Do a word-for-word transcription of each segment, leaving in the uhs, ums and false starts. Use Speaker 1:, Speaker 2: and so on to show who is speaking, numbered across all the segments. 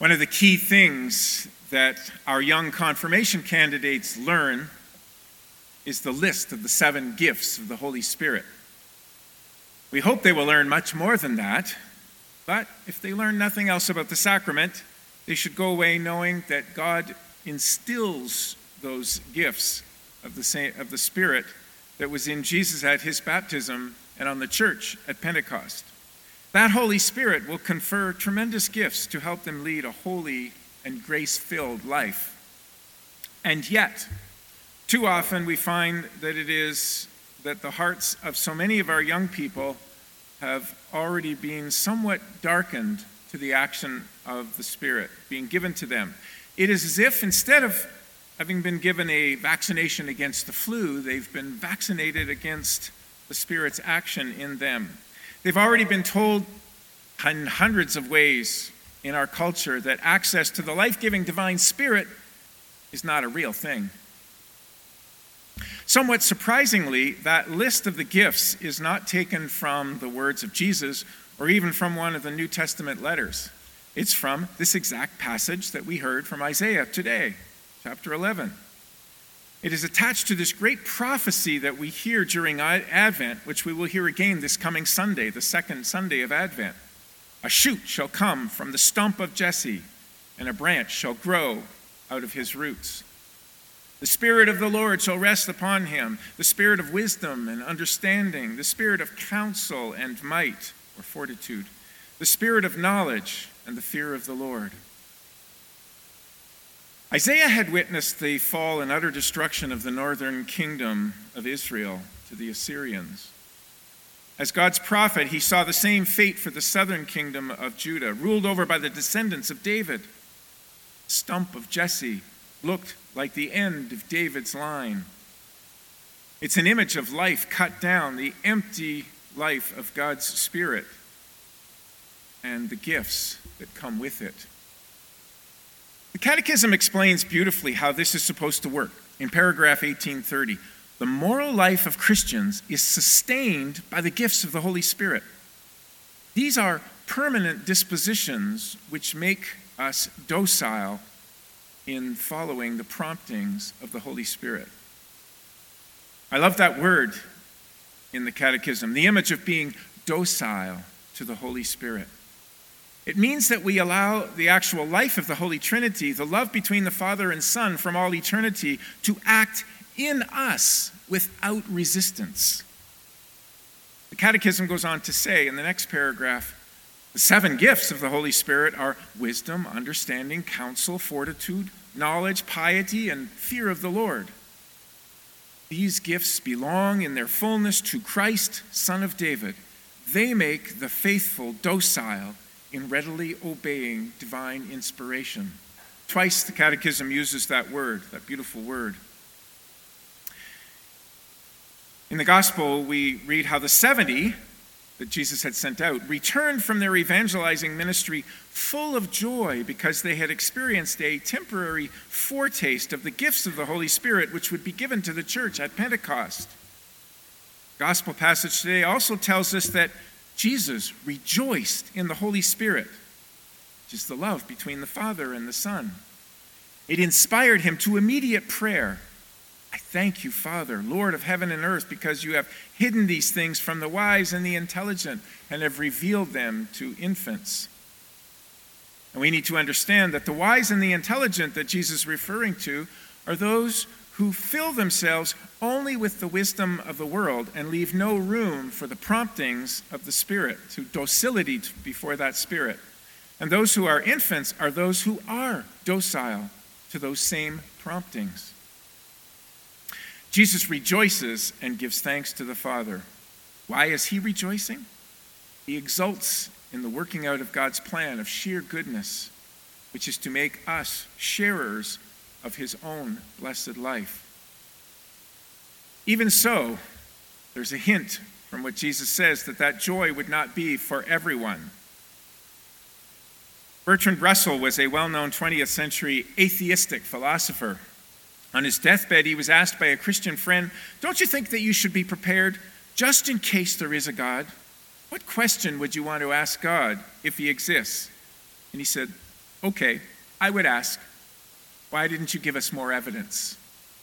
Speaker 1: One of the key things that our young confirmation candidates learn is the list of the seven gifts of the Holy Spirit. We hope they will learn much more than that, but if they learn nothing else about the sacrament, they should go away knowing that God instills those gifts of the, of the Spirit that was in Jesus at his baptism and on the church at Pentecost. That Holy Spirit will confer tremendous gifts to help them lead a holy and grace-filled life. And yet, too often we find that it is that the hearts of so many of our young people have already been somewhat darkened to the action of the Spirit being given to them. It is as if instead of having been given a vaccination against the flu, they've been vaccinated against the Spirit's action in them. They've already been told in hundreds of ways in our culture that access to the life-giving divine Spirit is not a real thing. Somewhat surprisingly, that list of the gifts is not taken from the words of Jesus or even from one of the New Testament letters. It's from this exact passage that we heard from Isaiah today, chapter eleven. It is attached to this great prophecy that we hear during Advent, which we will hear again this coming Sunday, the second Sunday of Advent. A shoot shall come from the stump of Jesse, and a branch shall grow out of his roots. The Spirit of the Lord shall rest upon him, the Spirit of wisdom and understanding, the Spirit of counsel and might, or fortitude, the Spirit of knowledge and the fear of the Lord. Isaiah had witnessed the fall and utter destruction of the northern kingdom of Israel to the Assyrians. As God's prophet, he saw the same fate for the southern kingdom of Judah, ruled over by the descendants of David. The stump of Jesse looked like the end of David's line. It's an image of life cut down, the empty life of God's Spirit, and the gifts that come with it. The Catechism explains beautifully how this is supposed to work. In paragraph eighteen thirty, the moral life of Christians is sustained by the gifts of the Holy Spirit. These are permanent dispositions which make us docile in following the promptings of the Holy Spirit. I love that word in the Catechism, the image of being docile to the Holy Spirit. It means that we allow the actual life of the Holy Trinity, the love between the Father and Son from all eternity, to act in us without resistance. The Catechism goes on to say in the next paragraph, the seven gifts of the Holy Spirit are wisdom, understanding, counsel, fortitude, knowledge, piety, and fear of the Lord. These gifts belong in their fullness to Christ, Son of David. They make the faithful docile in readily obeying divine inspiration. Twice the Catechism uses that word, that beautiful word. In the Gospel, we read how the seventy that Jesus had sent out returned from their evangelizing ministry full of joy because they had experienced a temporary foretaste of the gifts of the Holy Spirit which would be given to the church at Pentecost. The Gospel passage today also tells us that Jesus rejoiced in the Holy Spirit, which is the love between the Father and the Son. It inspired him to immediate prayer. I thank you, Father, Lord of heaven and earth, because you have hidden these things from the wise and the intelligent and have revealed them to infants. And we need to understand that the wise and the intelligent that Jesus is referring to are those who fill themselves only with the wisdom of the world and leave no room for the promptings of the Spirit, to docility before that Spirit. And those who are infants are those who are docile to those same promptings. Jesus rejoices and gives thanks to the Father. Why is he rejoicing? He exults in the working out of God's plan of sheer goodness, which is to make us sharers of his own blessed life. Even so, there's a hint from what Jesus says that that joy would not be for everyone. Bertrand Russell was a well-known twentieth century atheistic philosopher. On his deathbed, he was asked by a Christian friend, "Don't you think that you should be prepared just in case there is a God? What question would you want to ask God if he exists?" And he said, Okay, I would ask, why didn't you give us more evidence?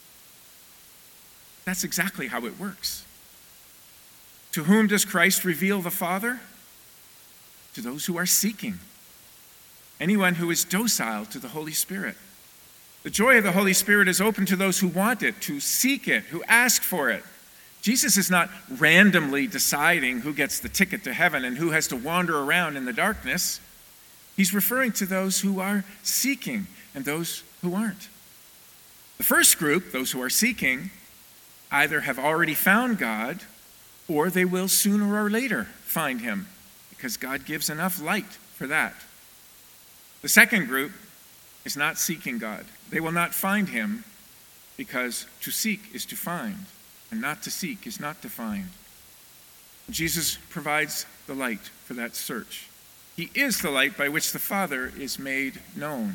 Speaker 1: That's exactly how it works. To whom does Christ reveal the Father? To those who are seeking. Anyone who is docile to the Holy Spirit. The joy of the Holy Spirit is open to those who want it, to seek it, who ask for it. Jesus is not randomly deciding who gets the ticket to heaven and who has to wander around in the darkness. He's referring to those who are seeking and those who aren't. The first group, those who are seeking, either have already found God or they will sooner or later find him, because God gives enough light for that. The second group is not seeking God. They will not find him, because to seek is to find, and not to seek is not to find. Jesus provides the light for that search. He is the light by which the Father is made known.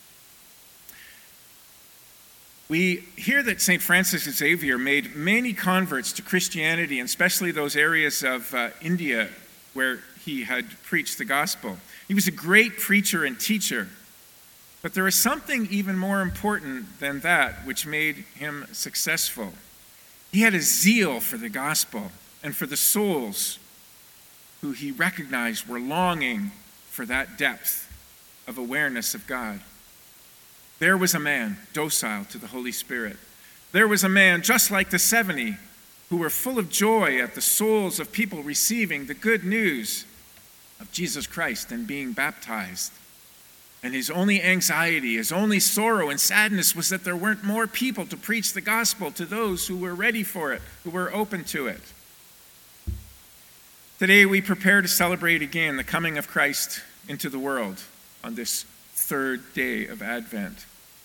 Speaker 1: We hear that Saint Francis Xavier made many converts to Christianity, and especially those areas of uh, India where he had preached the gospel. He was a great preacher and teacher, but there is something even more important than that which made him successful. He had a zeal for the gospel and for the souls who he recognized were longing for that depth of awareness of God. There was a man docile to the Holy Spirit. There was a man just like the seventy who were full of joy at the souls of people receiving the good news of Jesus Christ and being baptized. And his only anxiety, his only sorrow and sadness was that there weren't more people to preach the gospel to those who were ready for it, who were open to it. Today we prepare to celebrate again the coming of Christ into the world on this third day of Advent.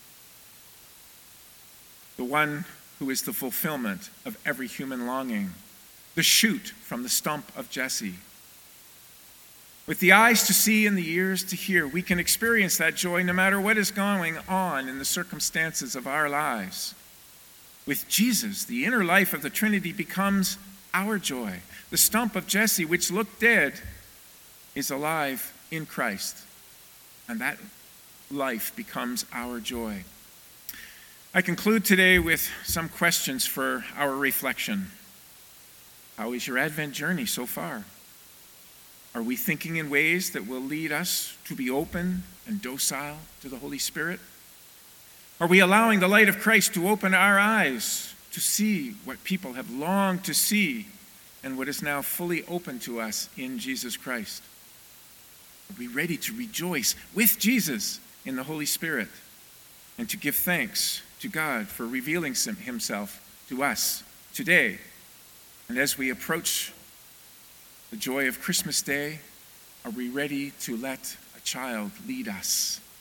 Speaker 1: The one who is the fulfillment of every human longing, the shoot from the stump of Jesse. With the eyes to see and the ears to hear, we can experience that joy no matter what is going on in the circumstances of our lives. With Jesus, the inner life of the Trinity becomes our joy. The stump of Jesse, which looked dead, is alive in Christ. And that life becomes our joy. I conclude today with some questions for our reflection. How is your Advent journey so far? Are we thinking in ways that will lead us to be open and docile to the Holy Spirit? Are we allowing the light of Christ to open our eyes to see what people have longed to see and what is now fully open to us in Jesus Christ? Are we ready to rejoice with Jesus in the Holy Spirit and to give thanks to God for revealing himself to us today? And as we approach the joy of Christmas Day, are we ready to let a child lead us